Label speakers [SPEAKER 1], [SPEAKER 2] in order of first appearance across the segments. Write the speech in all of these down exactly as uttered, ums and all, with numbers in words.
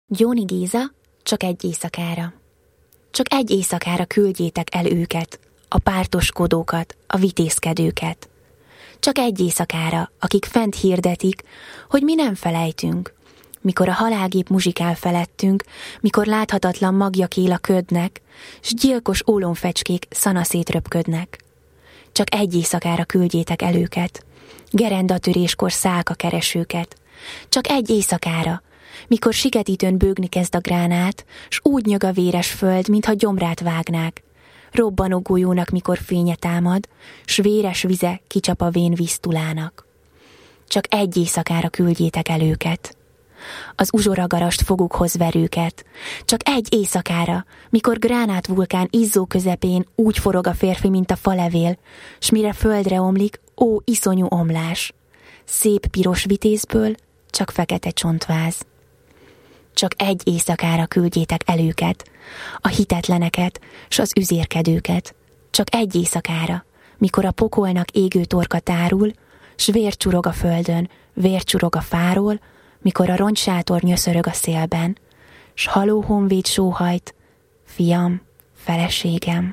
[SPEAKER 1] Gyóni Géza, csak egy éjszakára. Csak egy éjszakára küldjétek el őket, a pártoskodókat, a vitézkedőket. Csak egy éjszakára, akik fent hirdetik, hogy mi nem felejtünk, mikor a halálgép muzsikál felettünk, mikor láthatatlan magjak él a ködnek, s gyilkos ólomfecskék szanaszét röpködnek. Csak egy éjszakára küldjétek el őket, gerendatöréskor szálka keresőket. Csak egy éjszakára, mikor siketítőn bőgni kezd a gránát, s úgy nyög a véres föld, mintha gyomrát vágnák. Robbanó golyónak, mikor fénye támad, s véres vize kicsap a vén víztulának. Csak egy éjszakára küldjétek el őket, az uzsoragarast fogukhoz verőket. Csak egy éjszakára, mikor gránát vulkán izzó közepén úgy forog a férfi, mint a falevél, s mire földre omlik, ó, iszonyú omlás. Szép piros vitézből csak fekete csontváz. Csak egy éjszakára küldjétek el őket, a hitetleneket s az üzérkedőket. Csak egy éjszakára, mikor a pokolnak égő torka tárul, s vér csurog a földön, vér csurog a fáról, mikor a rongysátor nyöszörög a szélben, s haló honvéd sóhajt, fiam, feleségem.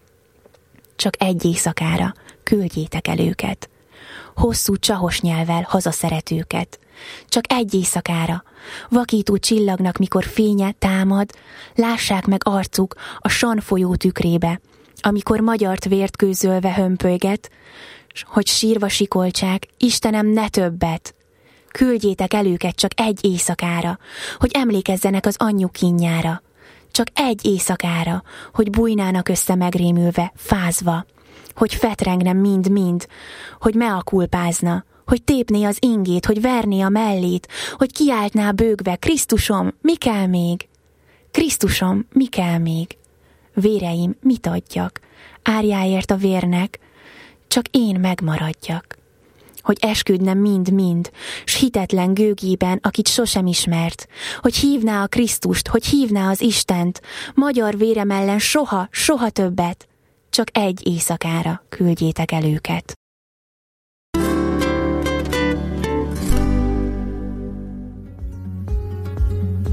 [SPEAKER 1] Csak egy éjszakára küldjétek el őket, hosszú csahos nyelvvel hazaszeretőket. Csak egy éjszakára, vakító csillagnak, mikor fénye támad, lássák meg arcuk a San folyó tükrébe, amikor magyart vért kőzölve hömpölyget, hogy sírva sikolcsák, Istenem, ne többet! Küldjétek el őket csak egy éjszakára, hogy emlékezzenek az anyjuk kínjára. Csak egy éjszakára, hogy bújnának össze megrémülve, fázva, hogy fetrengne mind-mind, hogy meakulpázna, hogy tépné az ingét, hogy verné a mellét, hogy kiáltná bőgve, Krisztusom, mi kell még? Krisztusom, mi kell még? Véreim, mit adjak? Árjáért a vérnek, csak én megmaradjak. Hogy esküdne mind-mind, s hitetlen gőgében, akit sosem ismert, hogy hívná a Krisztust, hogy hívná az Istent, magyar vérem ellen soha, soha többet, csak egy éjszakára küldjétek el őket.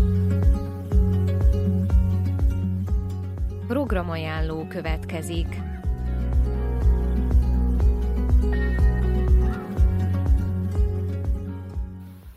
[SPEAKER 2] Programajánló következik.